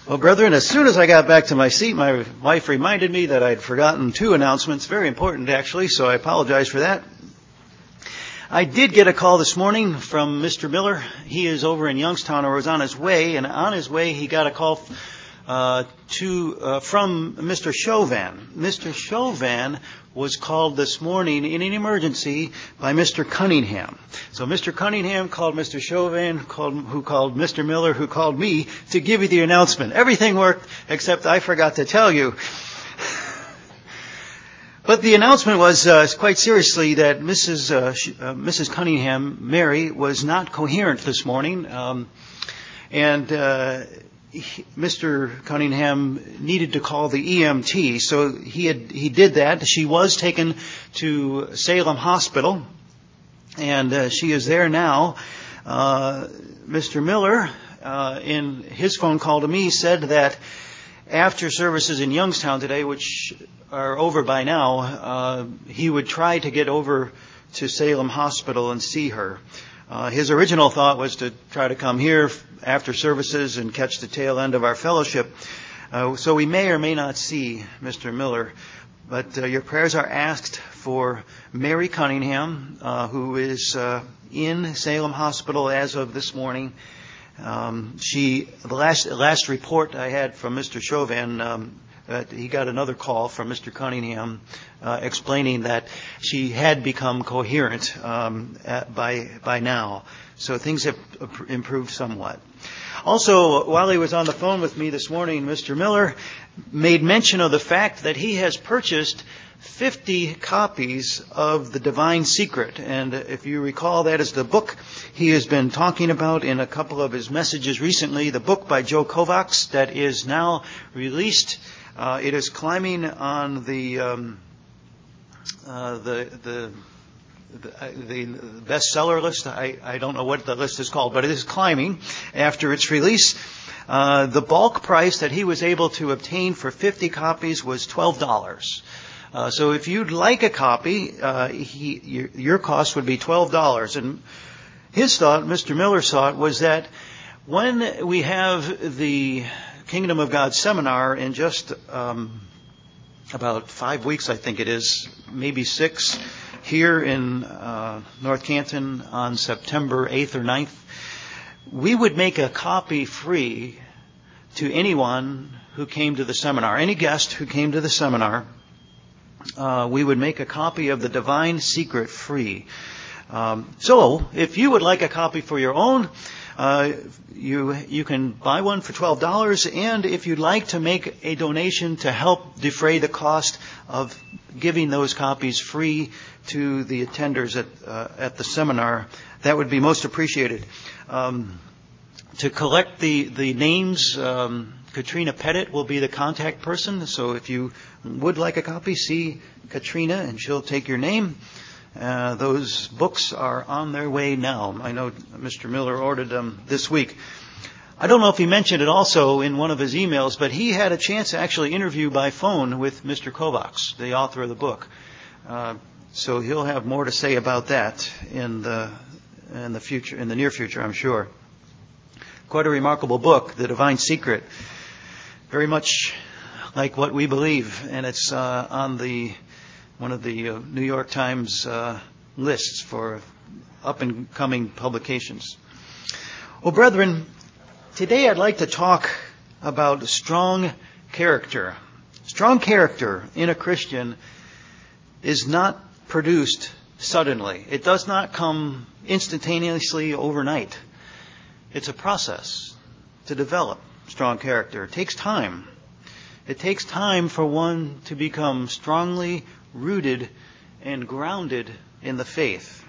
Well, brethren, as soon as I got back to my seat, my wife reminded me that I'd forgotten two announcements, very important actually, so I apologize for that. I did get a call this morning from Mr. Miller. He is over in Youngstown, or was on his way, and on his way he got a call from Mr. Chauvin. Mr. Chauvin was called this morning in an emergency by Mr. Cunningham. So Mr. Cunningham called Mr. Chauvin, who called Mr. Miller, who called me to give you the announcement. Everything worked, except I forgot to tell you. But the announcement was quite seriously that Mrs. Cunningham, Mary, was not coherent this morning, Mr. Cunningham needed to call the EMT, so he did that. She was taken to Salem Hospital, and she is there now. Mr. Miller, in his phone call to me, said that after services in Youngstown today, which are over by now, he would try to get over to Salem Hospital and see her. His original thought was to try to come here after services and catch the tail end of our fellowship. So we may or may not see Mr. Miller. But your prayers are asked for Mary Cunningham, who is in Salem Hospital as of this morning. The last report I had from Mr. Chauvin, he got another call from Mr. Cunningham explaining that she had become coherent by now. So things have improved somewhat. Also, while he was on the phone with me this morning, Mr. Miller made mention of the fact that he has purchased 50 copies of The Divine Secret. And if you recall, that is the book he has been talking about in a couple of his messages recently, the book by Joe Kovacs that is now released. It is climbing on the bestseller list. I don't know what the list is called, but it is climbing after its release. The bulk price that he was able to obtain for 50 copies was $12. So if you'd like a copy, your cost would be $12. And his thought, Mr. Miller's thought, was that when we have the Kingdom of God seminar in just about 5 weeks, I think it is, maybe 6, here in North Canton on September 8th or 9th, we would make a copy free to anyone who came to the seminar. Any guest who came to the seminar, we would make a copy of The Divine Secret free. So if you would like a copy for your own, you can buy one for $12, and if you'd like to make a donation to help defray the cost of giving those copies free to the attenders at the seminar, that would be most appreciated. To collect the names, Katrina Pettit will be the contact person, so if you would like a copy, see Katrina and she'll take your name. Those books are on their way now. I know Mr. Miller ordered them this week. I don't know if he mentioned it also in one of his emails, but he had a chance to actually interview by phone with Mr. Kovacs, the author of the book. So he'll have more to say about that in the future, in the near future, I'm sure. Quite a remarkable book, The Divine Secret. Very much like what we believe, and it's on one of the New York Times lists for up-and-coming publications. Well, brethren, today I'd like to talk about strong character. Strong character in a Christian is not produced suddenly. It does not come instantaneously overnight. It's a process to develop strong character. It takes time. It takes time for one to become strongly rooted and grounded in the faith.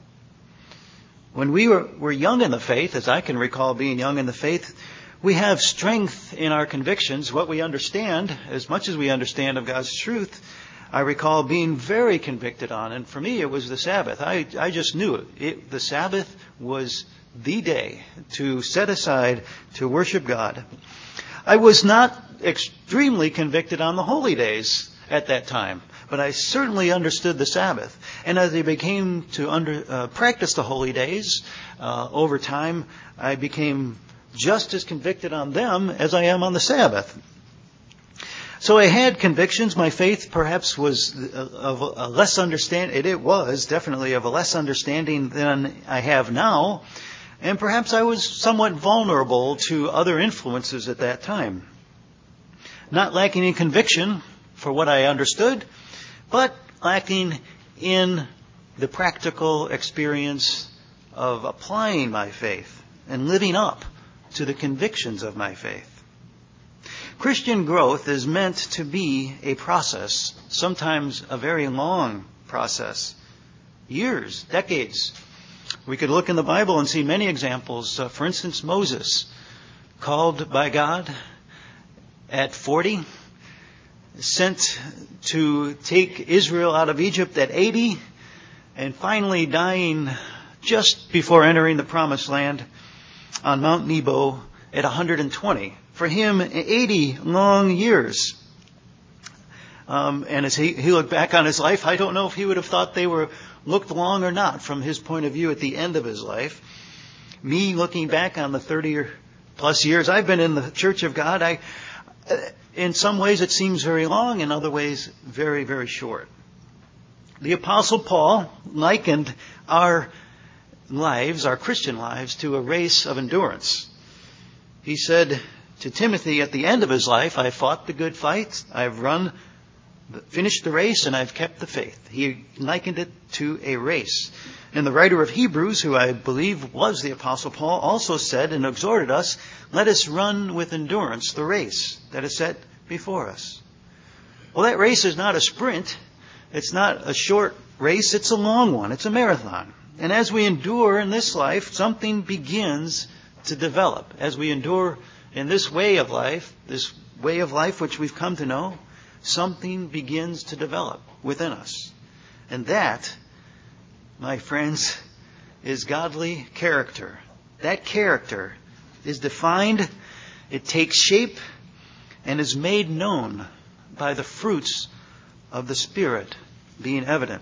When we were young in the faith, as I can recall being young in the faith, we have strength in our convictions, what we understand, as much as we understand of God's truth. I recall being very convicted on, and for me it was the Sabbath. I just knew it. The Sabbath was the day to set aside to worship God. I was not extremely convicted on the holy days at that time, but I certainly understood the Sabbath. And as I became to practice the holy days over time, I became just as convicted on them as I am on the Sabbath. So I had convictions. My faith perhaps was of a less understanding. It was definitely of a less understanding than I have now. And perhaps I was somewhat vulnerable to other influences at that time. Not lacking in conviction for what I understood, but lacking in the practical experience of applying my faith and living up to the convictions of my faith. Christian growth is meant to be a process, sometimes a very long process. Years, decades. We could look in the Bible and see many examples. For instance, Moses, called by God at 40, sent to take Israel out of Egypt at 80, and finally dying just before entering the Promised Land on Mount Nebo at 120. For him, 80 long years. And as he looked back on his life, I don't know if he would have thought they looked long or not from his point of view at the end of his life. Me looking back on the 30 or plus years I've been in the Church of God, in some ways it seems very long, in other ways very, very short. The Apostle Paul likened our lives, our Christian lives, to a race of endurance. He said to Timothy at the end of his life, I fought the good fight, I've finished the race, and I've kept the faith. He likened it to a race. And the writer of Hebrews, who I believe was the Apostle Paul, also said and exhorted us, let us run with endurance the race that is set before us. Well, that race is not a sprint. It's not a short race. It's a long one. It's a marathon. And as we endure in this life, something begins to develop. As we endure in this way of life which we've come to know, something begins to develop within us. And that, my friends, is godly character. That character is defined, it takes shape, and is made known by the fruits of the Spirit being evident.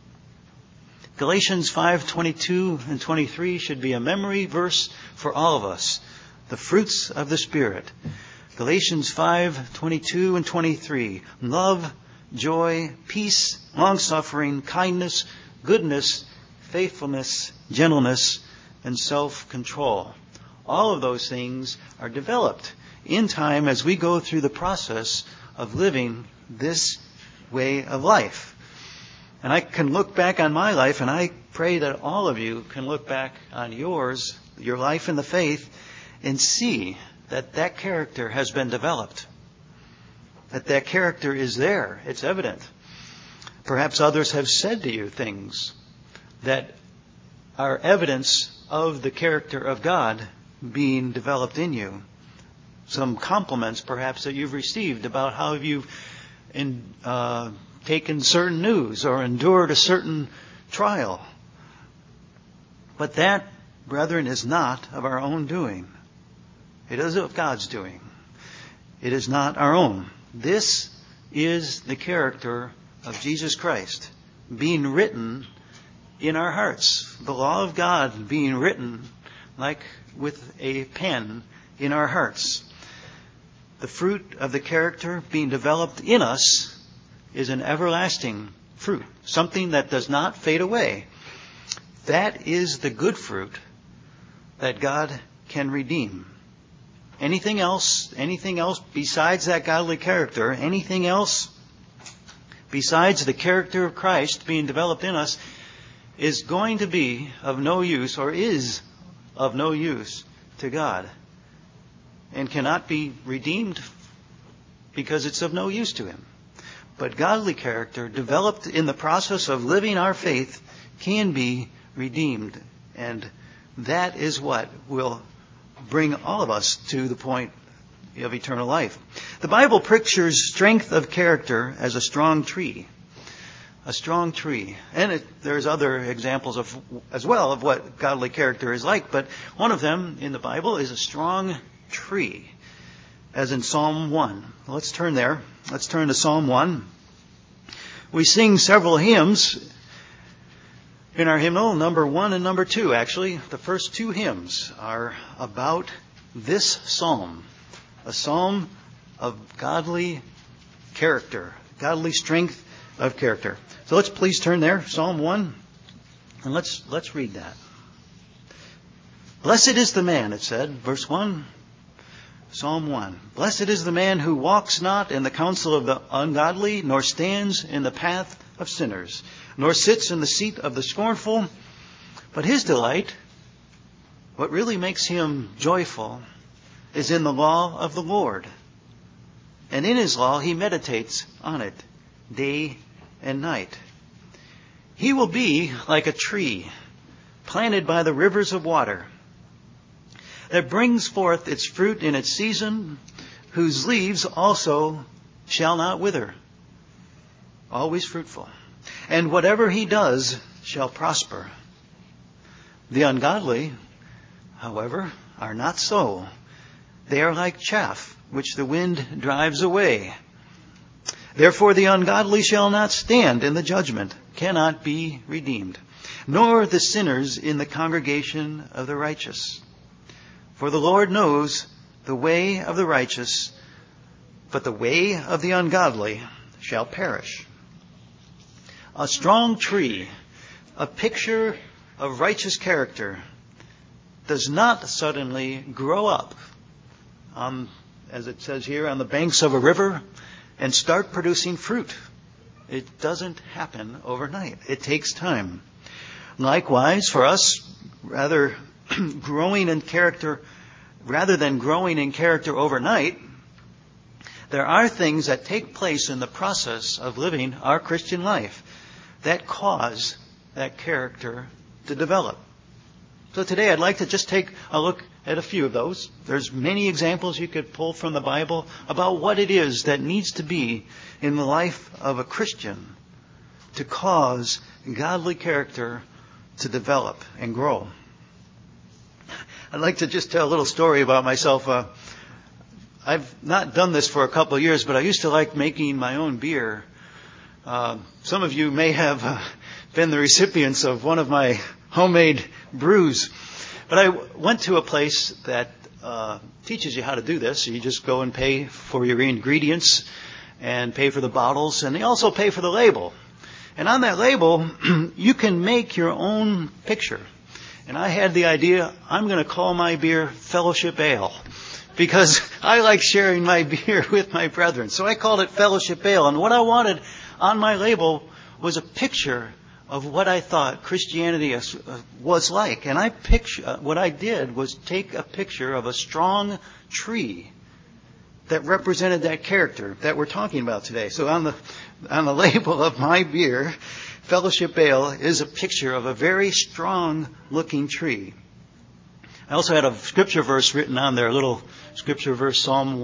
Galatians 5:22 and 23 should be a memory verse for all of us. The fruits of the Spirit. Galatians 5:22 and 23. Love, joy, peace, long-suffering, kindness, goodness, faithfulness, gentleness, and self-control. All of those things are developed in time as we go through the process of living this way of life. And I can look back on my life, and I pray that all of you can look back on yours, your life in the faith, and see that that character has been developed. That character is there. It's evident. Perhaps others have said to you things that are evidence of the character of God being developed in you. Some compliments perhaps that you've received about how you've taken certain news or endured a certain trial. But that, brethren, is not of our own doing. It is of God's doing. It is not our own. This is the character of Jesus Christ being written in our hearts. The law of God being written like with a pen in our hearts. The fruit of the character being developed in us is an everlasting fruit. Something that does not fade away. That is the good fruit that God can redeem. Anything else besides that godly character, anything else besides the character of Christ being developed in us is going to be of no use, or is of no use to God, and cannot be redeemed because it's of no use to Him. But godly character developed in the process of living our faith can be redeemed, and that is what will bring all of us to the point of eternal life. The Bible pictures strength of character as a strong tree. A strong tree. And there's other examples as well of what godly character is like, but one of them in the Bible is a strong tree, as in Psalm 1. Let's turn there. Let's turn to Psalm 1. We sing several hymns in our hymnal, number 1 and number 2, actually. The first two hymns are about this psalm, a psalm of godly character, godly strength of character. So let's please turn there, Psalm 1, and let's read that. Blessed is the man, it said, verse 1, Psalm 1. Blessed is the man who walks not in the counsel of the ungodly, nor stands in the path of sinners, nor sits in the seat of the scornful, but his delight, what really makes him joyful, is in the law of the Lord. And in his law he meditates on it day and night. He will be like a tree planted by the rivers of water, that brings forth its fruit in its season, whose leaves also shall not wither. Always fruitful. And whatever he does shall prosper. The ungodly, however, are not so. They are like chaff, which the wind drives away. Therefore the ungodly shall not stand in the judgment, cannot be redeemed, nor the sinners in the congregation of the righteous. For the Lord knows the way of the righteous, but the way of the ungodly shall perish. A strong tree, a picture of righteous character, does not suddenly grow up, as it says here, on the banks of a river and start producing fruit. It doesn't happen overnight. It takes time. Likewise, for us, rather than growing in character overnight, there are things that take place in the process of living our Christian life that cause that character to develop. So today I'd like to just take a look at a few of those. There's many examples you could pull from the Bible about what it is that needs to be in the life of a Christian to cause godly character to develop and grow. I'd like to just tell a little story about myself. I've not done this for a couple of years, but I used to like making my own beer. Some of you may have been the recipients of one of my homemade brews. But I went to a place that teaches you how to do this. You just go and pay for your ingredients and pay for the bottles, and they also pay for the label. And on that label, you can make your own picture. And I had the idea, I'm going to call my beer Fellowship Ale, because I like sharing my beer with my brethren. So I called it Fellowship Ale. And what I wanted on my label was a picture of what I thought Christianity was like. And what I did was take a picture of a strong tree that represented that character that we're talking about today. So on the label of my beer, Fellowship Ale is a picture of a very strong-looking tree. I also had a scripture verse written on there, a little scripture verse, Psalm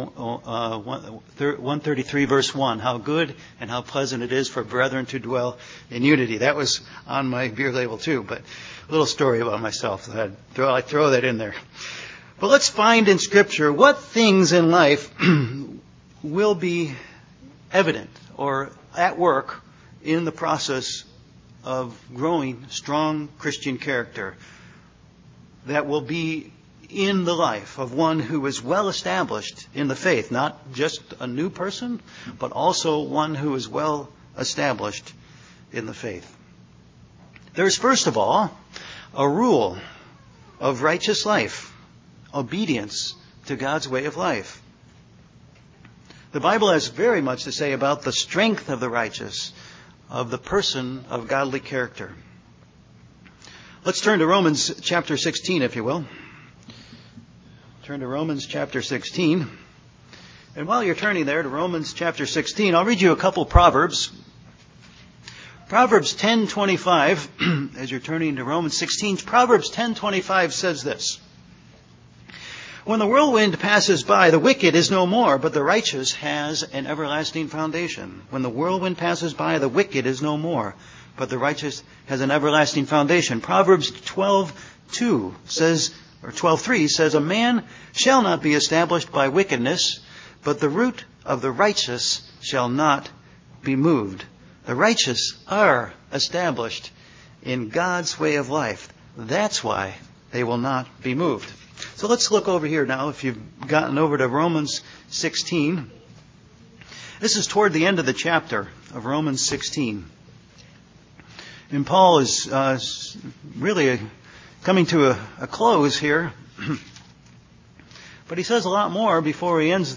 133, verse 1. How good and how pleasant it is for brethren to dwell in unity. That was on my beer label too, but a little story about myself. I throw that in there. But let's find in Scripture what things in life will be evident or at work in the process of growing strong Christian character that will be in the life of one who is well established in the faith, not just a new person, but also one who is well established in the faith. There's first of all a rule of righteous life, obedience to God's way of life. The Bible has very much to say about the strength of the righteous, of the person of godly character. Let's turn to Romans chapter 16, if you will. Turn to Romans chapter 16. And while you're turning there to Romans chapter 16, I'll read you a couple Proverbs. Proverbs 10:25, as you're turning to Romans 16, Proverbs 10:25 says this. When the whirlwind passes by, the wicked is no more, but the righteous has an everlasting foundation. When the whirlwind passes by, the wicked is no more, but the righteous has an everlasting foundation. Proverbs 12:2 says, or 12:3 says, a man shall not be established by wickedness, but the root of the righteous shall not be moved. The righteous are established in God's way of life. That's why they will not be moved. So let's look over here now, if you've gotten over to Romans 16. This is toward the end of the chapter of Romans 16. And Paul is really coming to a close here. But he says a lot more before he ends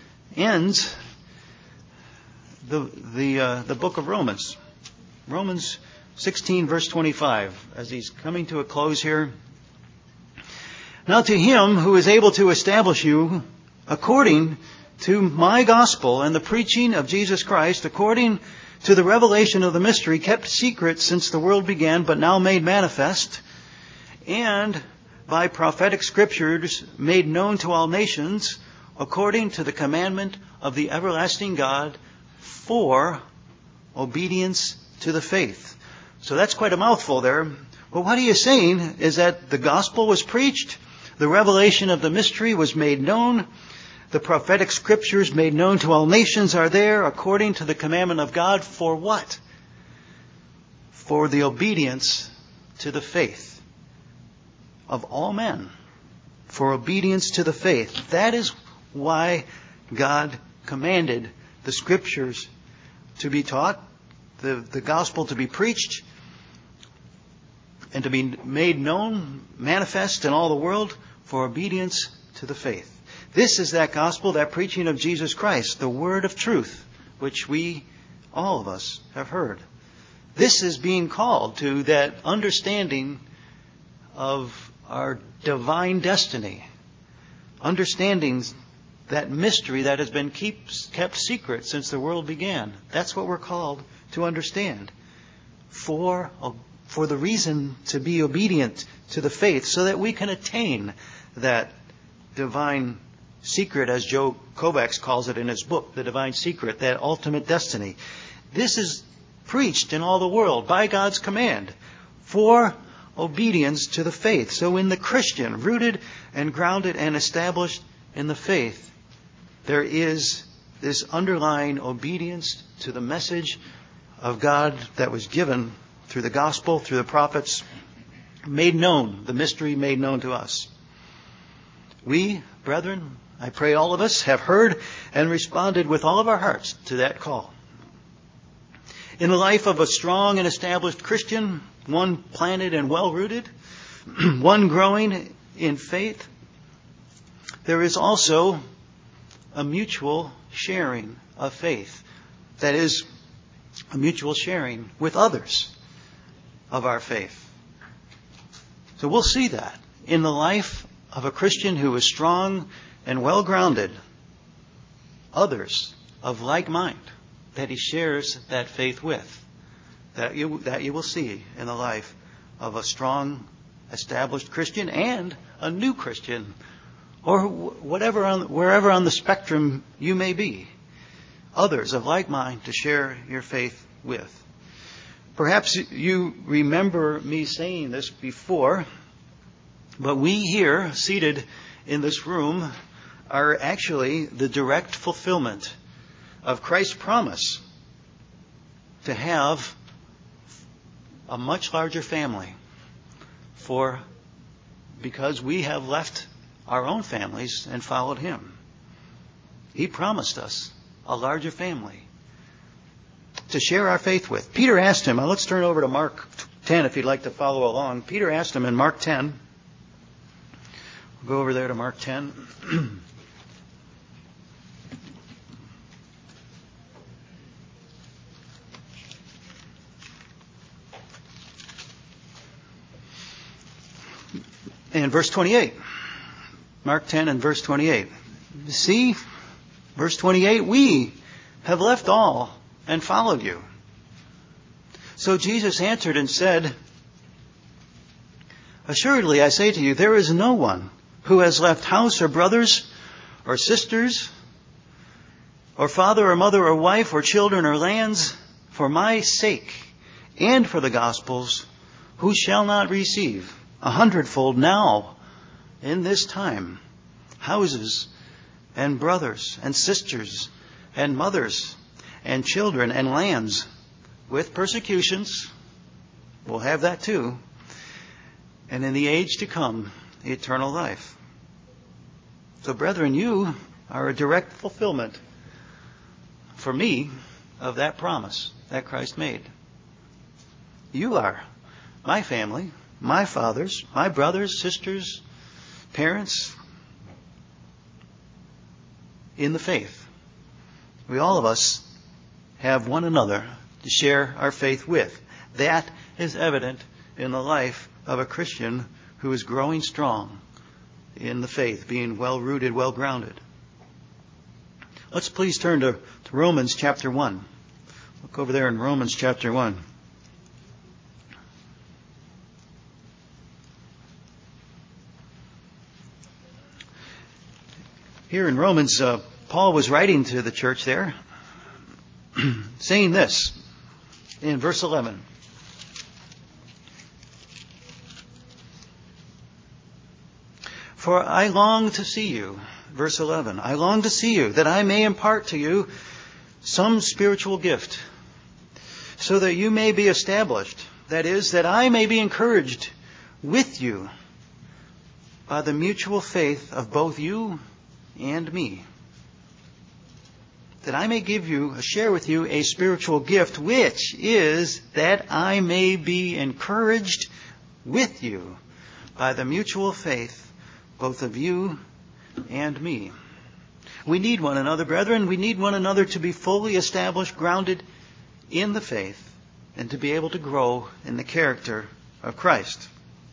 the book of Romans. Romans 16, verse 25, as he's coming to a close here. Now to him who is able to establish you according to my gospel and the preaching of Jesus Christ, according to the revelation of the mystery kept secret since the world began, but now made manifest, and by prophetic scriptures made known to all nations, according to the commandment of the everlasting God, for obedience to the faith. So that's quite a mouthful there. But what he is saying is that the gospel was preached, the revelation of the mystery was made known, the prophetic scriptures made known to all nations are there according to the commandment of God. For what? For the obedience to the faith of all men. For obedience to the faith. That is why God commanded the scriptures to be taught, the gospel to be preached, and to be made known, manifest in all the world, for obedience to the faith. This is that gospel, that preaching of Jesus Christ, the word of truth, which we, all of us, have heard. This is being called to that understanding of our divine destiny, understanding that mystery that has been kept secret since the world began. That's what we're called to understand. For the reason to be obedient to the faith, so that we can attain that divine secret, as Joe Kovacs calls it in his book, The Divine Secret, that ultimate destiny. This is preached in all the world by God's command for obedience to the faith. So in the Christian, rooted and grounded and established in the faith, there is this underlying obedience to the message of God that was given through the gospel, through the prophets, made known, the mystery made known to us. We, brethren, I pray all of us have heard and responded with all of our hearts to that call. In the life of a strong and established Christian, one planted and well-rooted, one growing in faith, there is also a mutual sharing of faith. That is, a mutual sharing with others of our faith. So we'll see that in the life of a Christian who is strong and well-grounded, others of like mind that he shares that faith with. That you will see in the life of a strong, established Christian and a new Christian, or wherever on the spectrum you may be. Others of like mind to share your faith with. Perhaps you remember me saying this before, but we here, seated in this room, are actually the direct fulfillment of Christ's promise to have a much larger family, because we have left our own families and followed Him. He promised us a larger family to share our faith with. Peter asked him, let's turn over to Mark 10 if you'd like to follow along. Peter asked him in Mark 10, we'll go over there to Mark 10. And verse 28. Mark 10 and verse 28. See, verse 28, we have left all and followed you. So Jesus answered and said, assuredly, I say to you, there is no one who has left house or brothers or sisters or father or mother or wife or children or lands for my sake and for the gospel's, who shall not receive 100-fold now in this time houses and brothers and sisters and mothers and children and lands with persecutions. We'll have that too. And in the age to come, eternal life. So, brethren, you are a direct fulfillment for me of that promise that Christ made. You are my family, my fathers, my brothers, sisters, parents in the faith. We, all of us, have one another to share our faith with. That is evident in the life of a Christian who is growing strong in the faith, being well-rooted, well-grounded. Let's please turn to Romans chapter 1. Look over there in Romans chapter 1. Here in Romans, Paul was writing to the church there, saying this in verse 11. For I long to see you, verse 11, I long to see you, that I may impart to you some spiritual gift, so that you may be established. That is, that I may be encouraged with you by the mutual faith of both you and me. That I may share with you a spiritual gift, which is that I may be encouraged with you by the mutual faith both of you and me. We need one another, brethren. We need one another to be fully established, grounded in the faith, and to be able to grow in the character of Christ.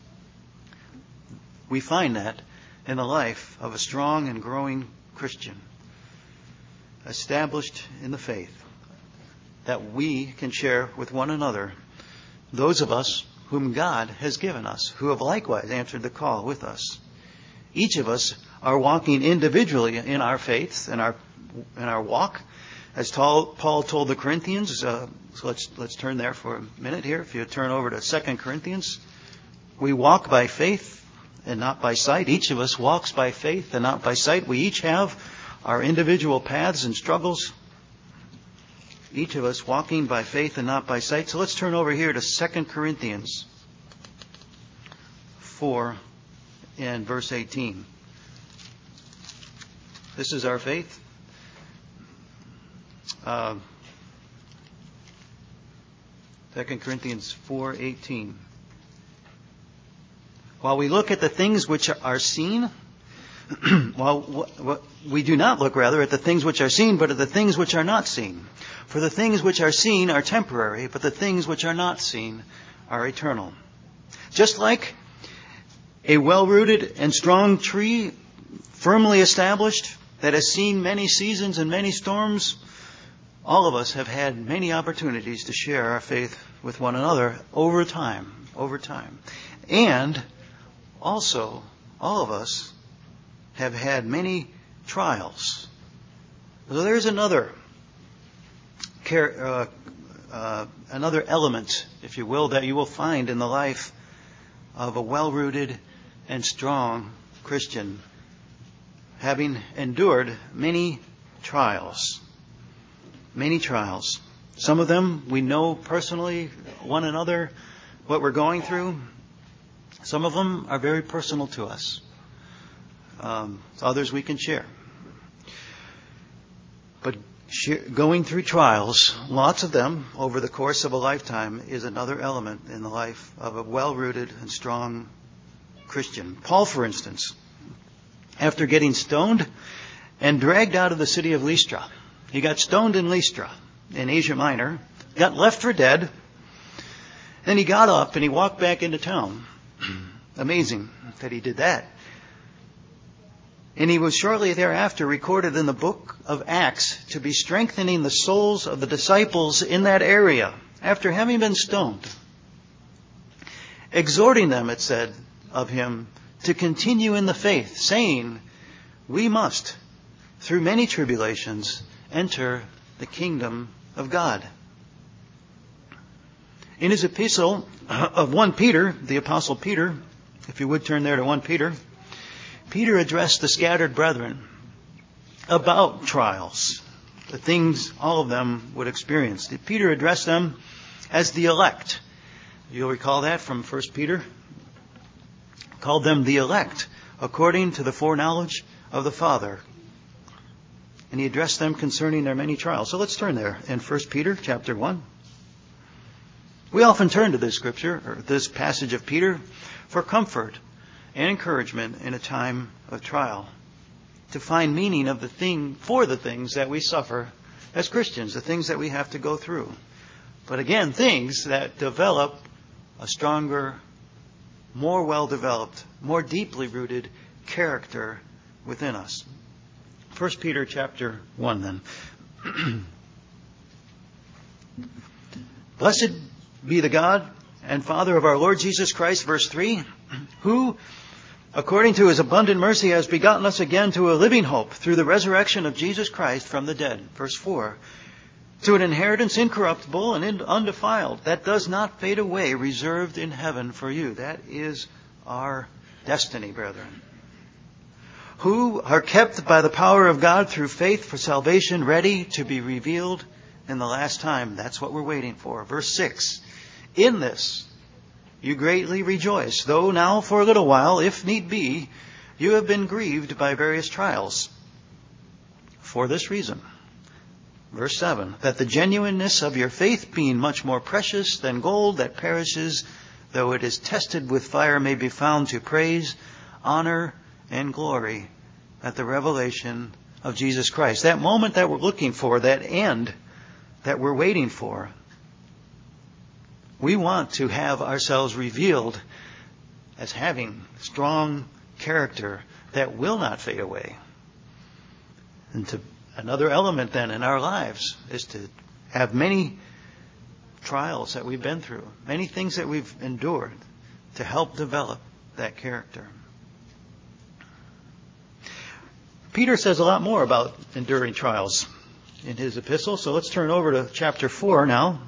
We find that in the life of a strong and growing Christian, established in the faith, that we can share with one another, those of us whom God has given us, who have likewise answered the call with us. Each of us are walking individually in our faith, in our walk, as Paul told the Corinthians. So let's turn there for a minute here. If you turn over to 2 Corinthians, we walk by faith and not by sight. Each of us walks by faith and not by sight. We each have our individual paths and struggles. Each of us walking by faith and not by sight. So let's turn over here to 2 Corinthians 4 and verse 18. This is our faith. 2 Corinthians 4:18. While we look at the things which are seen, we do not look rather at the things which are seen, but at the things which are not seen. For the things which are seen are temporary, but the things which are not seen are eternal. Just like a well-rooted and strong tree, firmly established, that has seen many seasons and many storms, all of us have had many opportunities to share our faith with one another over time. And also, all of us have had many trials. So there's another element, if you will, that you will find in the life of a well-rooted and strong Christian, having endured many trials. Many trials. Some of them we know personally, one another, what we're going through. Some of them are very personal to us. Others we can share. But going through trials, lots of them over the course of a lifetime, is another element in the life of a well-rooted and strong Christian. Paul, for instance, after getting stoned and dragged out of the city of Lystra, he got stoned in Lystra, in Asia Minor, got left for dead, then he got up and he walked back into town. Amazing that he did that. And he was shortly thereafter recorded in the book of Acts to be strengthening the souls of the disciples in that area after having been stoned. Exhorting them, it said of him, to continue in the faith, saying, we must, through many tribulations, enter the kingdom of God. In his epistle of 1 Peter, the Apostle Peter, if you would turn there to 1 Peter, Peter addressed the scattered brethren about trials, the things all of them would experience. Peter addressed them as the elect. You'll recall that from 1 Peter. Called them the elect, according to the foreknowledge of the Father. And he addressed them concerning their many trials. So let's turn there in 1 Peter chapter 1. We often turn to this scripture, or this passage of Peter, for comfort and encouragement in a time of trial, to find meaning of for the things that we suffer as Christians, the things that we have to go through. But again, things that develop a stronger, more well-developed, more deeply rooted character within us. 1 Peter chapter 1 then. Blessed be the God and Father of our Lord Jesus Christ, verse 3, who, according to his abundant mercy, has begotten us again to a living hope through the resurrection of Jesus Christ from the dead. Verse 4, to an inheritance incorruptible and undefiled, that does not fade away, reserved in heaven for you. That is our destiny, brethren. Who are kept by the power of God through faith for salvation, ready to be revealed in the last time. That's what we're waiting for. Verse 6, in this you greatly rejoice, though now for a little while, if need be, you have been grieved by various trials. For this reason, verse 7, that the genuineness of your faith, being much more precious than gold that perishes, though it is tested with fire, may be found to praise, honor, and glory at the revelation of Jesus Christ. That moment that we're looking for, that end that we're waiting for. We want to have ourselves revealed as having strong character that will not fade away. And another element then in our lives is to have many trials that we've been through, many things that we've endured to help develop that character. Peter says a lot more about enduring trials in his epistle, so let's turn over to chapter 4 now.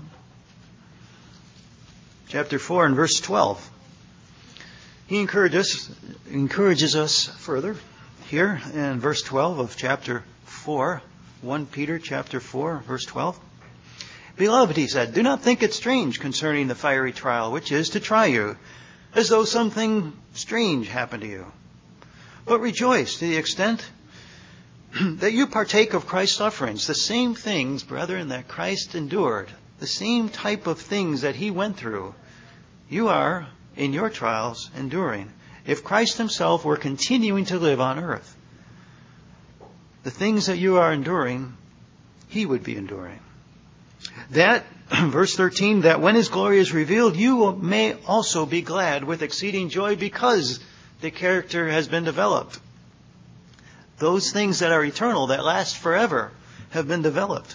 Chapter 4 and verse 12. He encourages us further here in verse 12 of chapter 4, 1 Peter chapter 4, verse 12. Beloved, he said, do not think it strange concerning the fiery trial, which is to try you, as though something strange happened to you. But rejoice to the extent that you partake of Christ's sufferings, the same things, brethren, that Christ endured, the same type of things that he went through, you are, in your trials, enduring. If Christ himself were continuing to live on earth, the things that you are enduring, he would be enduring. That, verse 13, that when his glory is revealed, you may also be glad with exceeding joy because the character has been developed. Those things that are eternal, that last forever, have been developed.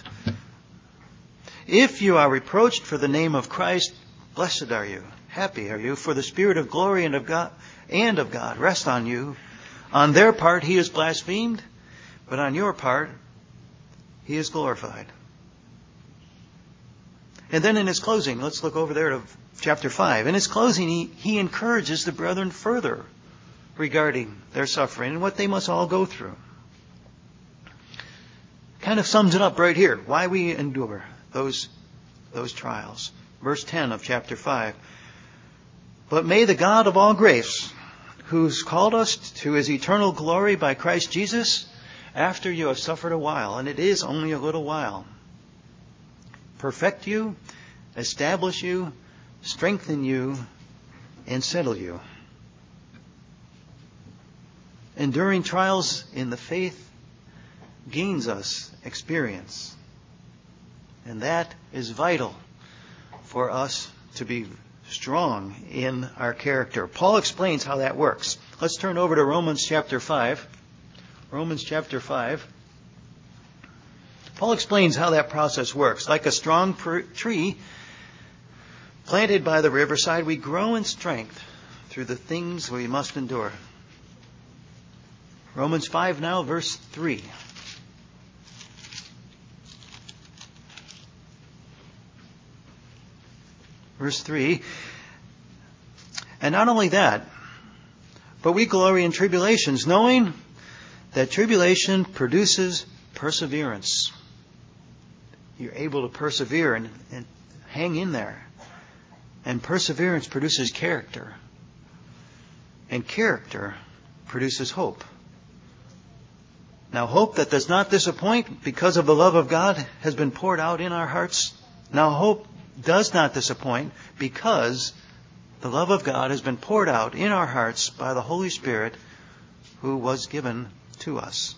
If you are reproached for the name of Christ, blessed are you, happy are you, for the Spirit of glory and of God rest on you. On their part he is blasphemed, but on your part he is glorified. And then in his closing, let's look over there to chapter 5. In his closing, he encourages the brethren further regarding their suffering and what they must all go through. Kind of sums it up right here, why we endure those trials. Verse 10 of chapter 5. But may the God of all grace, who's called us to his eternal glory by Christ Jesus, after you have suffered a while, and it is only a little while, perfect you, establish you, strengthen you, and settle you. Enduring trials in the faith gains us experience. And that is vital for us to be strong in our character. Paul explains how that works. Let's turn over to Romans chapter 5. Romans chapter 5. Paul explains how that process works. Like a strong tree planted by the riverside, we grow in strength through the things we must endure. Romans 5 now, verse 3. Verse 3. And not only that, but we glory in tribulations, knowing that tribulation produces perseverance. You're able to persevere and hang in there. And perseverance produces character. And character produces hope. Now hope that does not disappoint, because of the love of God has been poured out in our hearts. Now hope does not disappoint, because the love of God has been poured out in our hearts by the Holy Spirit who was given to us.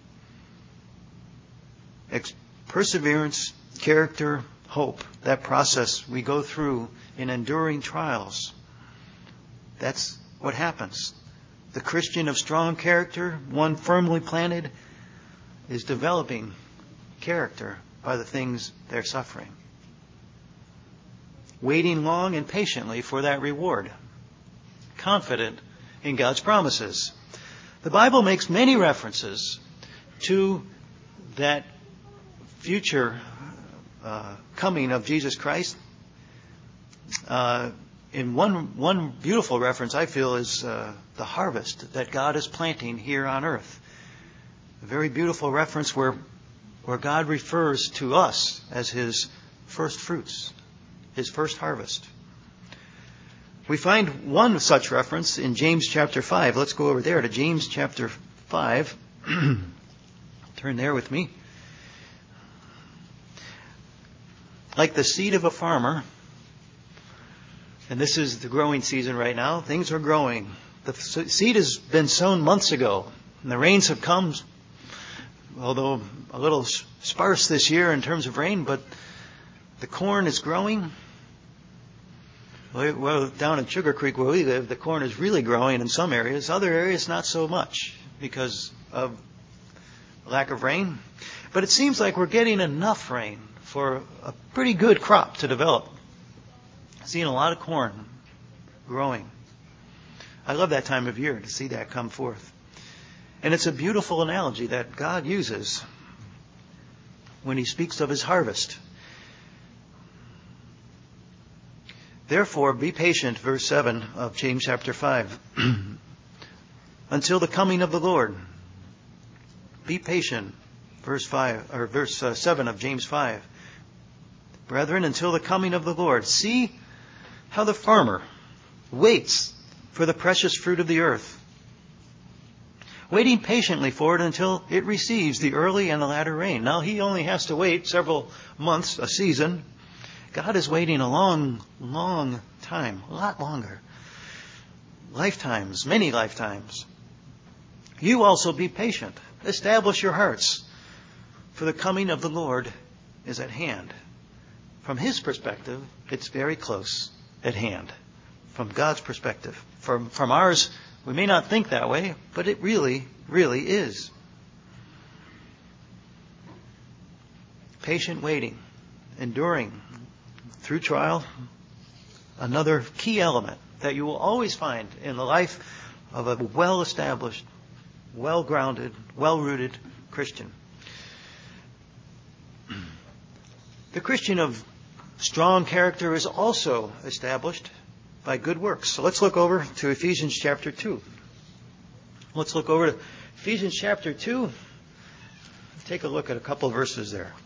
Perseverance, character, hope, that process we go through in enduring trials. That's what happens. The Christian of strong character, one firmly planted, is developing character by the things they're suffering. Waiting long and patiently for that reward. Confident in God's promises. The Bible makes many references to that future coming of Jesus Christ. In one beautiful reference, I feel, is the harvest that God is planting here on earth. A very beautiful reference where God refers to us as His first fruits, His first harvest. We find one such reference in James chapter 5. Let's go over there to James chapter 5. Turn there with me. Like the seed of a farmer, and this is the growing season right now, things are growing. The seed has been sown months ago, and the rains have come, although a little sparse this year in terms of rain, but the corn is growing. Well, down in Sugar Creek where we live, the corn is really growing in some areas. Other areas, not so much because of lack of rain. But it seems like we're getting enough rain for a pretty good crop to develop. Seeing a lot of corn growing. I love that time of year to see that come forth. And it's a beautiful analogy that God uses when He speaks of His harvest. Therefore, be patient, verse 7 of James chapter 5, until the coming of the Lord. Be patient, verse 7 of James 5. Brethren, until the coming of the Lord. See how the farmer waits for the precious fruit of the earth, waiting patiently for it until it receives the early and the latter rain. Now, he only has to wait several months, a season. God is waiting a long, long time, a lot longer. Lifetimes, many lifetimes. You also be patient. Establish your hearts, for the coming of the Lord is at hand. From His perspective, it's very close at hand. From God's perspective. From ours, we may not think that way, but it really, really is. Patient waiting, enduring through trial, another key element that you will always find in the life of a well-established, well-grounded, well-rooted Christian. The Christian of strong character is also established by good works. So let's look over to Ephesians chapter 2. Let's look over to Ephesians chapter 2. Take a look at a couple of verses there.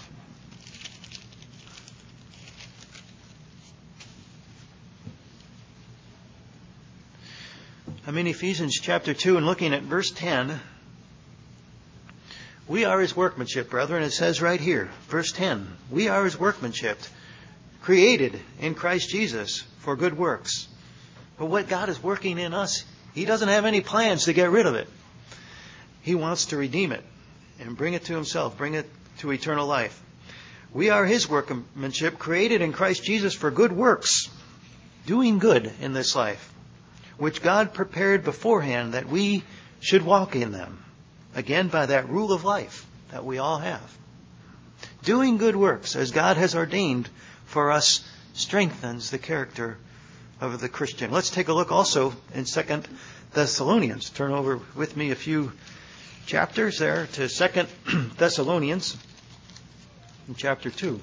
I'm in Ephesians chapter 2 and looking at verse 10. We are His workmanship, brethren. It says right here, verse 10. We are His workmanship, created in Christ Jesus for good works. But what God is working in us, He doesn't have any plans to get rid of it. He wants to redeem it and bring it to Himself, bring it to eternal life. We are His workmanship, created in Christ Jesus for good works, doing good in this life, which God prepared beforehand that we should walk in them. Again, by that rule of life that we all have. Doing good works as God has ordained for us strengthens the character of the Christian. Let's take a look also in 2 Thessalonians. Turn over with me a few chapters there to 2 Thessalonians in chapter 2.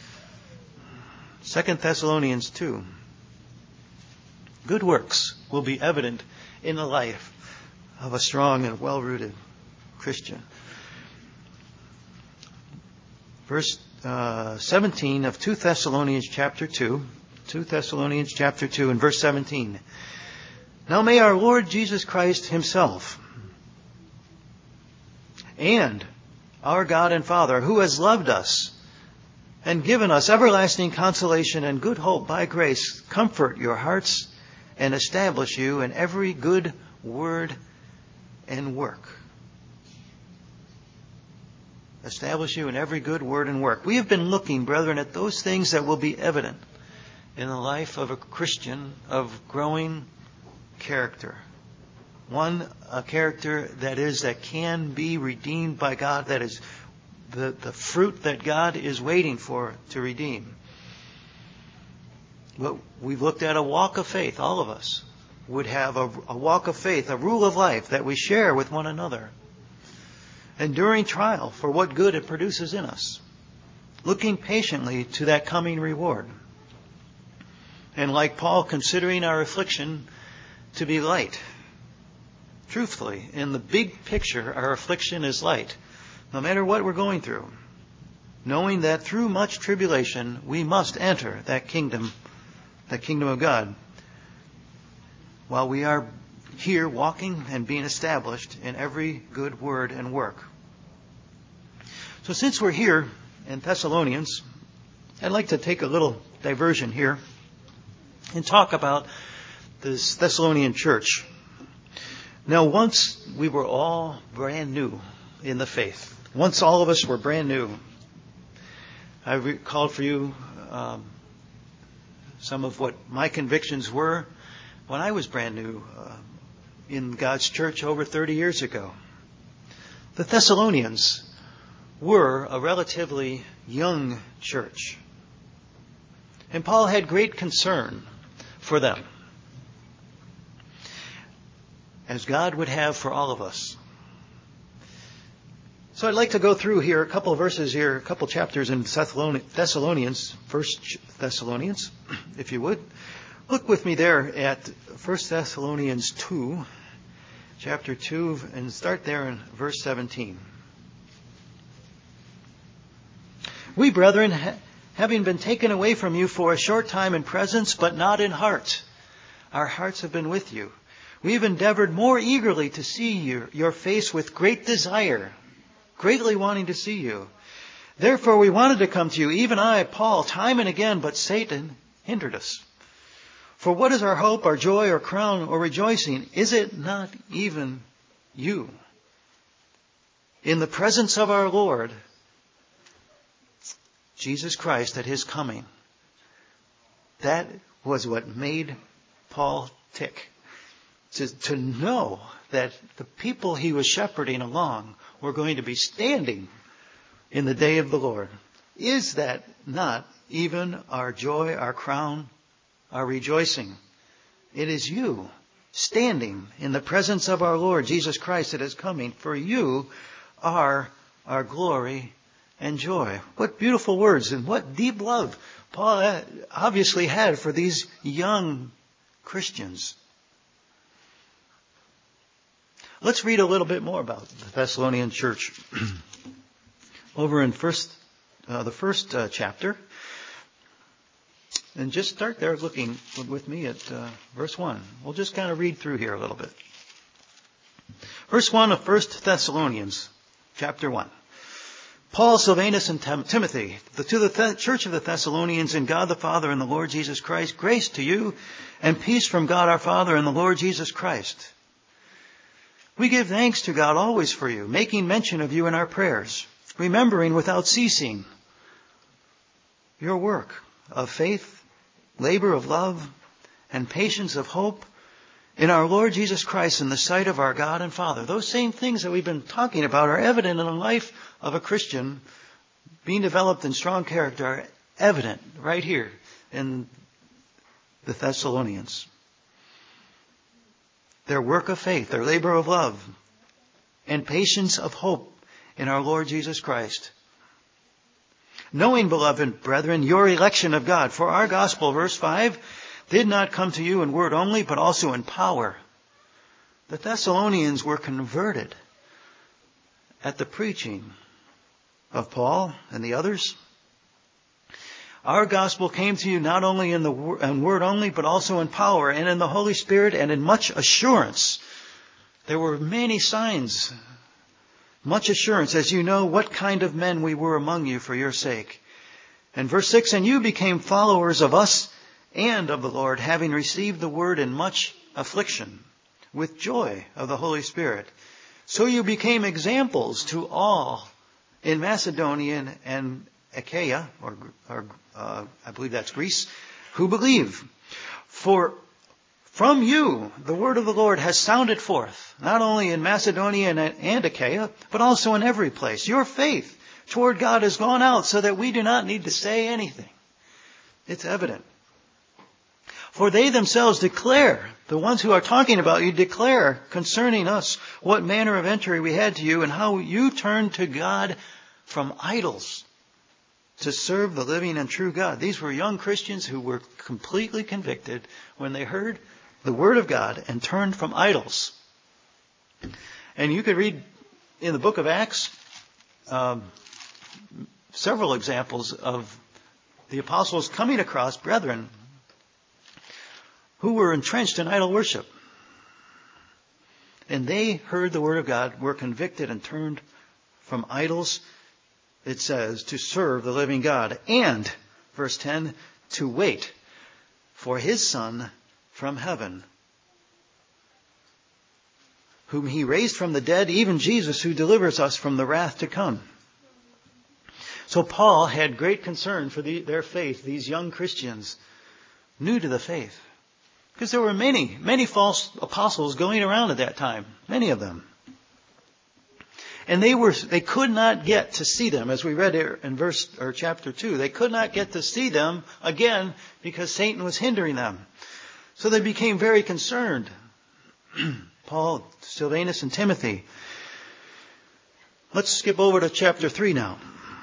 2 Thessalonians 2. Good works will be evident in the life of a strong and well-rooted Christian. Verse 17 of 2 Thessalonians chapter 2. 2 Thessalonians chapter 2 and verse 17. Now may our Lord Jesus Christ Himself And our God and Father, who has loved us and given us everlasting consolation and good hope by grace, comfort your hearts and establish you in every good word and work. Establish you in every good word and work. We have been looking, brethren, at those things that will be evident in the life of a Christian of growing character. One, a character that can be redeemed by God, that is the fruit that God is waiting for to redeem. Well, we've looked at a walk of faith. All of us would have a walk of faith, a rule of life that we share with one another. Enduring trial for what good it produces in us. Looking patiently to that coming reward. And like Paul, considering our affliction to be light. Truthfully, in the big picture, our affliction is light. No matter what we're going through. Knowing that through much tribulation, we must enter that kingdom of God. While we are here walking and being established in every good word and work. So since we're here in Thessalonians, I'd like to take a little diversion here and talk about this Thessalonian church. Now, once we were all brand new in the faith. Once all of us were brand new. I recalled for you some of what my convictions were when I was brand new in God's church over 30 years ago. The Thessalonians were a relatively young church. And Paul had great concern for them, as God would have for all of us. So I'd like to go through here a couple of verses here, a couple chapters in Thessalonians, 1 Thessalonians, if you would. Look with me there at 1 Thessalonians 2, chapter 2, and start there in verse 17. We, brethren, having been taken away from you for a short time in presence, but not in heart. Our hearts have been with you. We've endeavored more eagerly to see your face with great desire, greatly wanting to see you. Therefore we wanted to come to you, even I, Paul, time and again, but Satan hindered us. For what is our hope, our joy, our crown, or rejoicing? Is it not even you? In the presence of our Lord, Jesus Christ, at His coming. That was what made Paul tick. To know that the people he was shepherding along were going to be standing in the day of the Lord. Is that not even our joy, our crown, our rejoicing? It is you standing in the presence of our Lord Jesus Christ that is coming. For you are our glory and joy. What beautiful words and what deep love Paul obviously had for these young Christians. Let's read a little bit more about the Thessalonian church. Over in the first chapter. And just start there looking with me at verse 1. We'll just kind of read through here a little bit. Verse 1 of 1 Thessalonians, chapter 1. Paul, Silvanus, and Timothy, to the church of the Thessalonians in God the Father and the Lord Jesus Christ, grace to you and peace from God our Father and the Lord Jesus Christ. We give thanks to God always for you, making mention of you in our prayers, remembering without ceasing your work of faith, labor of love, and patience of hope in our Lord Jesus Christ in the sight of our God and Father. Those same things that we've been talking about are evident in the life of a Christian being developed in strong character, are evident right here in the Thessalonians. Their work of faith, their labor of love, and patience of hope in our Lord Jesus Christ. Knowing, beloved brethren, your election of God. For our gospel, verse 5, did not come to you in word only, but also in power. The Thessalonians were converted at the preaching of Paul and the others. Our gospel came to you not only in word only, but also in power and in the Holy Spirit and in much assurance. There were many signs much assurance, as you know what kind of men we were among you for your sake. And verse 6, and you became followers of us and of the Lord, having received the word in much affliction, with joy of the Holy Spirit. So you became examples to all in Macedonia and Achaia, or I believe that's Greece, who believe. For from you the word of the Lord has sounded forth, not only in Macedonia and Achaia, but also in every place. Your faith toward God has gone out so that we do not need to say anything. It's evident. For they themselves declare, the ones who are talking about you declare concerning us what manner of entry we had to you and how you turned to God from idols to serve the living and true God. These were young Christians who were completely convicted when they heard the word of God and turned from idols. And you could read in the book of Acts several examples of the apostles coming across brethren who were entrenched in idol worship. And they heard the word of God, were convicted and turned from idols, it says, to serve the living God. And, verse 10, to wait for his Son from heaven, whom he raised from the dead, even Jesus, who delivers us from the wrath to come. So Paul had great concern for their faith, these young Christians, new to the faith. Because there were many false apostles going around at that time. Many of them. And they could not get to see them, as we read here in chapter 2. They could not get to see them again because Satan was hindering them. So they became very concerned. Paul, Silvanus, and Timothy. Let's skip over to chapter 3 now.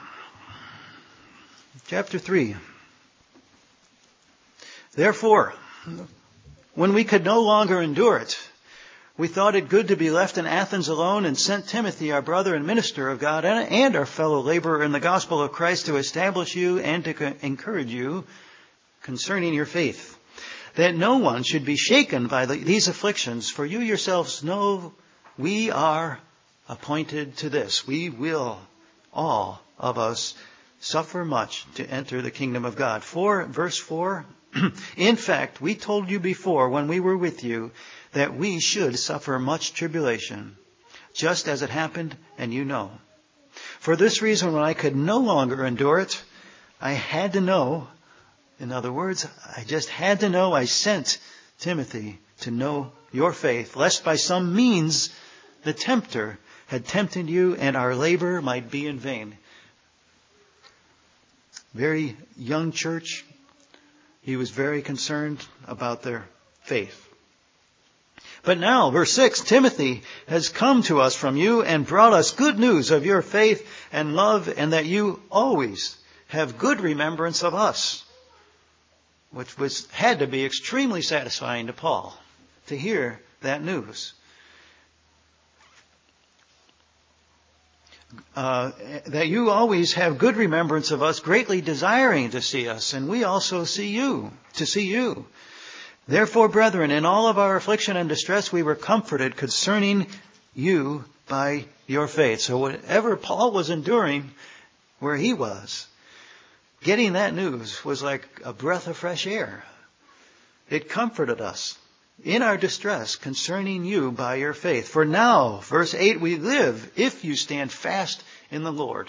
Chapter 3. Therefore, when we could no longer endure it, we thought it good to be left in Athens alone and sent Timothy, our brother and minister of God, and our fellow laborer in the gospel of Christ, to establish you and to encourage you concerning your faith, that no one should be shaken by these afflictions, for you yourselves know we are appointed to this. We will, all of us, suffer much to enter the kingdom of God. For, verse 4, in fact, we told you before when we were with you that we should suffer much tribulation, just as it happened, and you know. For this reason, when I could no longer endure it, I had to know. In other words, I just had to know. I sent Timothy to know your faith, lest by some means the tempter had tempted you and our labor might be in vain. Very young church. He was very concerned about their faith. But now, verse 6, Timothy has come to us from you and brought us good news of your faith and love, and that you always have good remembrance of us. Which had to be extremely satisfying to Paul to hear that news. That you always have good remembrance of us, greatly desiring to see us, and we also see you. Therefore, brethren, in all of our affliction and distress, we were comforted concerning you by your faith. So whatever Paul was enduring, where he was, getting that news was like a breath of fresh air. It comforted us in our distress concerning you by your faith. For now, verse 8, we live if you stand fast in the Lord.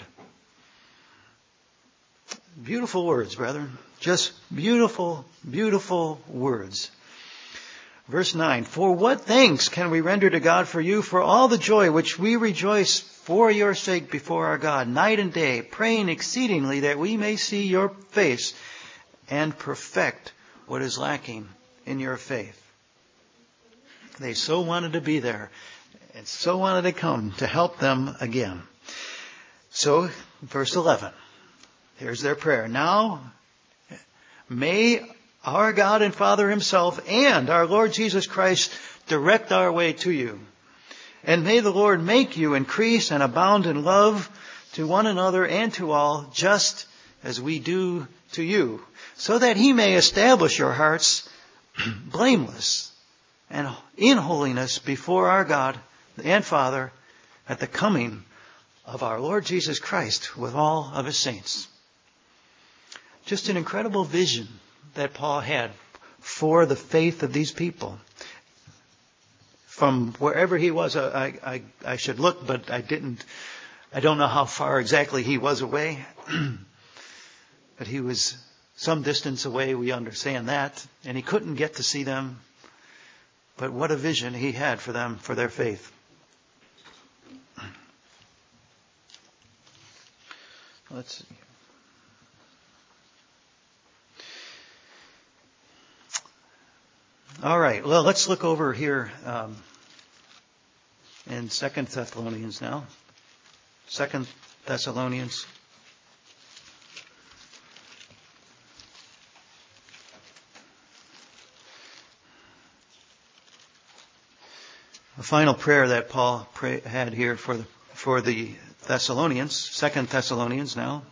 Beautiful words, brethren. Just beautiful, beautiful words. Verse 9, for what thanks can we render to God for you, for all the joy which we rejoice for your sake before our God, night and day, praying exceedingly that we may see your face and perfect what is lacking in your faith. They so wanted to be there and so wanted to come to help them again. So, verse 11, here's their prayer. Now, may our God and Father himself and our Lord Jesus Christ direct our way to you. And may the Lord make you increase and abound in love to one another and to all, just as we do to you, so that he may establish your hearts blameless and in holiness before our God and Father at the coming of our Lord Jesus Christ with all of his saints. Just an incredible vision that Paul had for the faith of these people. From wherever he was, I should look, but I didn't. I don't know how far exactly he was away. But he was some distance away, we understand that. And he couldn't get to see them. But what a vision he had for them, for their faith. Let's see. All right. Well, let's look over here in 2 Thessalonians now. 2 Thessalonians. The final prayer that Paul had here for the Thessalonians, 2 Thessalonians now.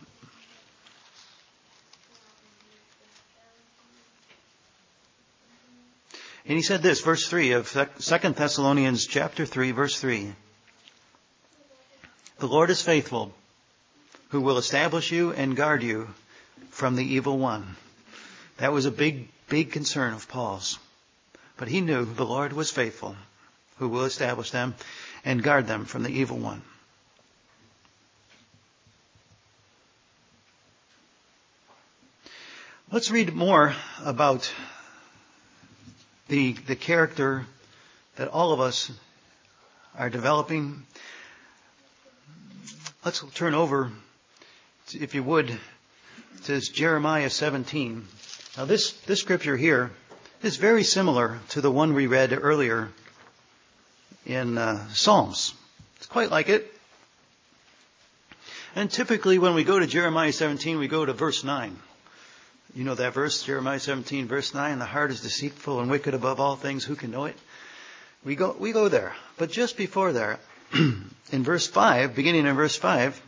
And he said this, verse 3 of 2 Thessalonians chapter 3, verse 3. The Lord is faithful, who will establish you and guard you from the evil one. That was a big concern of Paul's. But he knew the Lord was faithful, who will establish them and guard them from the evil one. Let's read more about the character that all of us are developing. Let's turn over, if you would, to Jeremiah 17. Now this scripture here is very similar to the one we read earlier in Psalms. It's quite like it. And typically when we go to Jeremiah 17, we go to verse 9. You know that verse, Jeremiah 17, verse 9, the heart is deceitful and wicked above all things. Who can know it? We go there. But just before there, in verse 5, beginning in verse 5,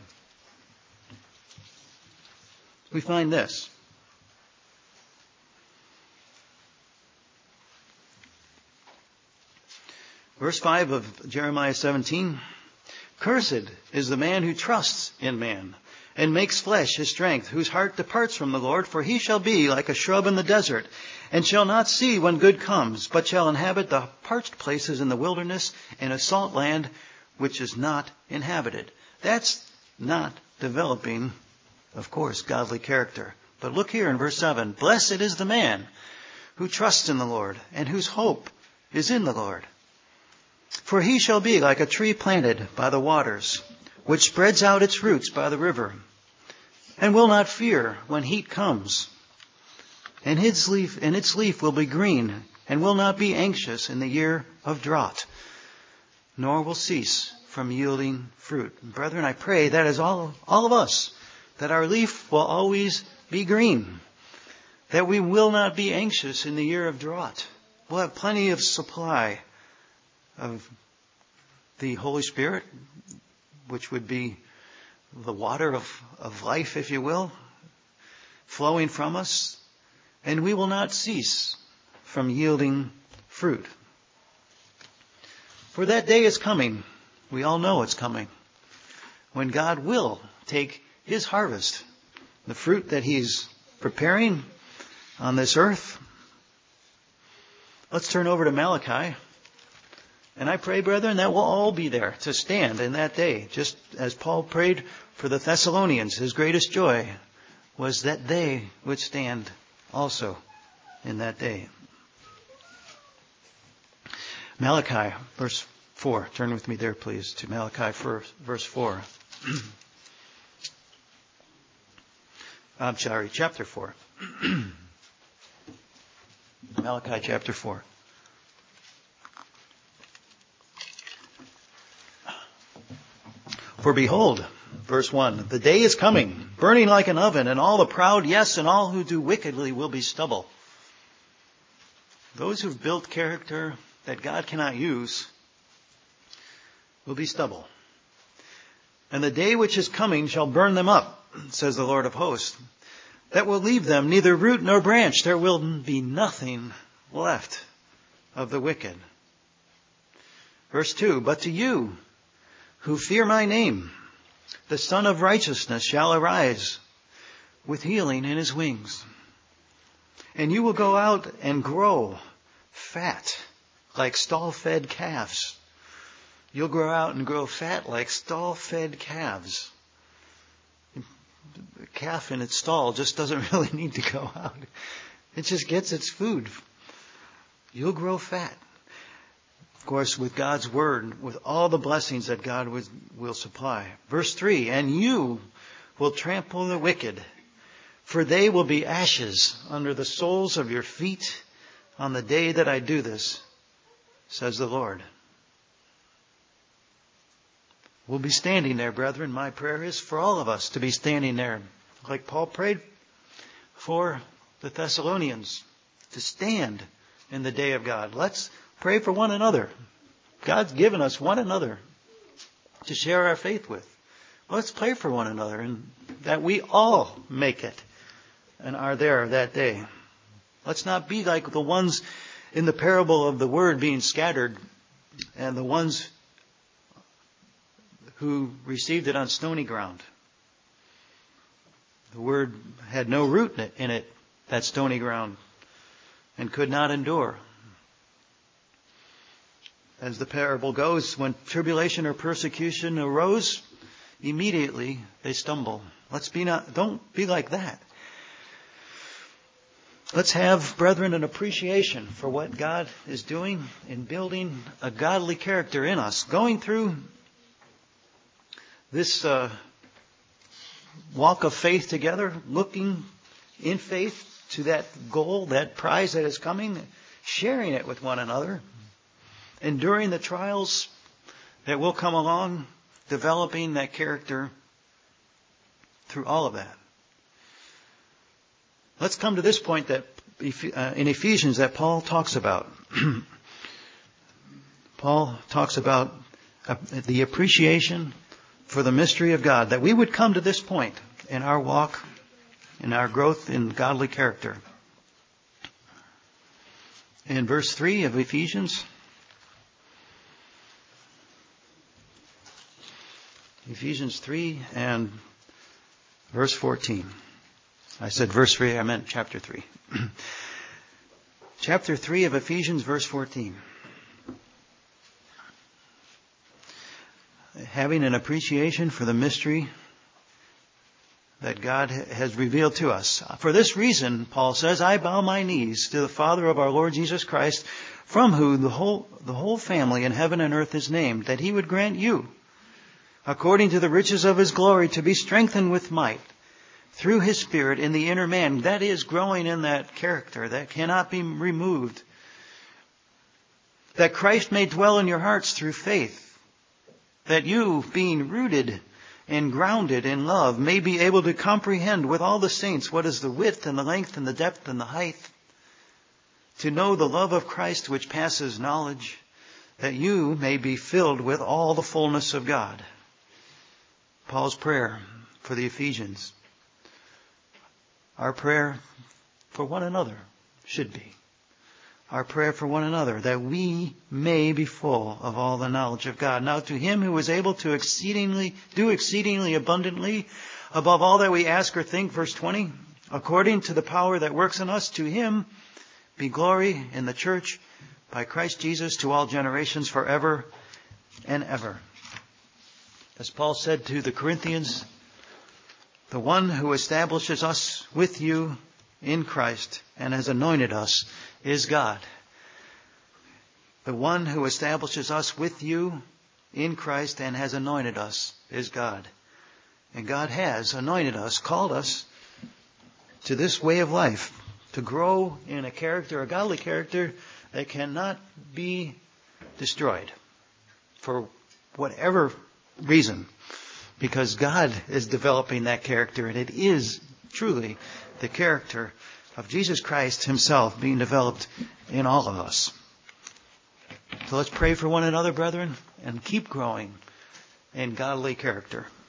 we find this. Verse 5 of Jeremiah 17, cursed is the man who trusts in man and makes flesh his strength, whose heart departs from the Lord, for he shall be like a shrub in the desert, and shall not see when good comes, but shall inhabit the parched places in the wilderness, in a salt land which is not inhabited. That's not developing, of course, godly character. But look here in verse 7. Blessed is the man who trusts in the Lord, and whose hope is in the Lord. For he shall be like a tree planted by the waters, which spreads out its roots by the river, and will not fear when heat comes. And its leaf will be green, and will not be anxious in the year of drought, nor will cease from yielding fruit. And brethren, I pray that as all of us, that our leaf will always be green, that we will not be anxious in the year of drought. We'll have plenty of supply of the Holy Spirit, which would be the water of life, if you will, flowing from us, and we will not cease from yielding fruit. For that day is coming. We all know it's coming, when God will take his harvest, the fruit that he's preparing on this earth. Let's turn over to Malachi. And I pray, brethren, that we'll all be there to stand in that day. Just as Paul prayed for the Thessalonians, his greatest joy was that they would stand also in that day. Malachi, verse 4. Turn with me there, please, to Malachi verse 4. I'm sorry, chapter 4. Malachi chapter 4. For behold, verse 1, the day is coming, burning like an oven, and all the proud, yes, and all who do wickedly will be stubble. Those who've built character that God cannot use will be stubble. And the day which is coming shall burn them up, says the Lord of hosts, that will leave them neither root nor branch. There will be nothing left of the wicked. Verse 2, but to you who fear my name the Son of Righteousness shall arise with healing in his wings. And you will go out and grow fat like stall-fed calves. You'll grow out and grow fat like stall-fed calves. A calf in its stall just doesn't really need to go out. It just gets its food. You'll grow fat. Of course, with God's word, with all the blessings that God will supply. Verse 3, and you will trample the wicked, for they will be ashes under the soles of your feet on the day that I do this, says the Lord. We'll be standing there, brethren. My prayer is for all of us to be standing there, like Paul prayed for the Thessalonians, to stand in the day of God. Let's pray for one another. God's given us one another to share our faith with. Let's pray for one another, and that we all make it and are there that day. Let's not be like the ones in the parable of the word being scattered and the ones who received it on stony ground. The word had no root in it, that stony ground, and could not endure. As the parable goes, when tribulation or persecution arose, immediately they stumble. Don't be like that. Let's have, brethren, an appreciation for what God is doing in building a godly character in us. Going through this walk of faith together, looking in faith to that goal, that prize that is coming, sharing it with one another, enduring the trials that will come along, developing that character through all of that. Let's come to this point that in Ephesians that Paul talks about. Paul talks about the appreciation for the mystery of God, that we would come to this point in our walk, in our growth in godly character. In verse 3 of Ephesians 3 and verse 14. I said verse 3, I meant chapter 3. Chapter 3 of Ephesians, verse 14. Having an appreciation for the mystery that God has revealed to us. For this reason, Paul says, I bow my knees to the Father of our Lord Jesus Christ, from whom the whole family in heaven and earth is named, that he would grant you, according to the riches of his glory, to be strengthened with might through his Spirit in the inner man. That is, growing in that character that cannot be removed. That Christ may dwell in your hearts through faith. That you, being rooted and grounded in love, may be able to comprehend with all the saints what is the width and the length and the depth and the height. To know the love of Christ which passes knowledge, that you may be filled with all the fullness of God. Paul's prayer for the Ephesians. Our prayer for one another should be. Our prayer for one another, that we may be full of all the knowledge of God. Now to him who is able to do exceedingly abundantly above all that we ask or think, verse 20, according to the power that works in us, to him be glory in the church by Christ Jesus to all generations forever and ever. As Paul said to the Corinthians, the one who establishes us with you in Christ and has anointed us is God. The one who establishes us with you in Christ and has anointed us is God. And God has anointed us, called us to this way of life, to grow in a character, a godly character that cannot be destroyed for whatever reason, because God is developing that character, and it is truly the character of Jesus Christ himself being developed in all of us. So let's pray for one another, brethren, and keep growing in godly character.